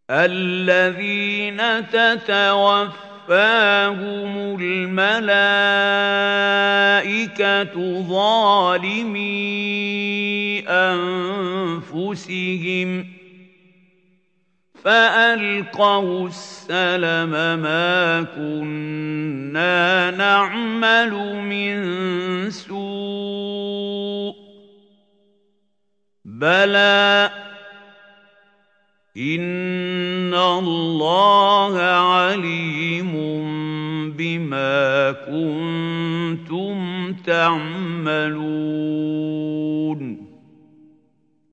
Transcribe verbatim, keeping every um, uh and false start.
الَّذِينَ تَتَوَفَّاهُمُ الْمَلَائِكَةُ ظَالِمِي أَنفُسِهِمْ فَأَلْقَوْا السَّلَمَ مَا كُنَّا نَعْمَلُ مِن سُوءٍ بَلَىٰ إِنَّ اللَّهَ عَلِيمٌ بِمَا كُنتُمْ تَعْمَلُونَ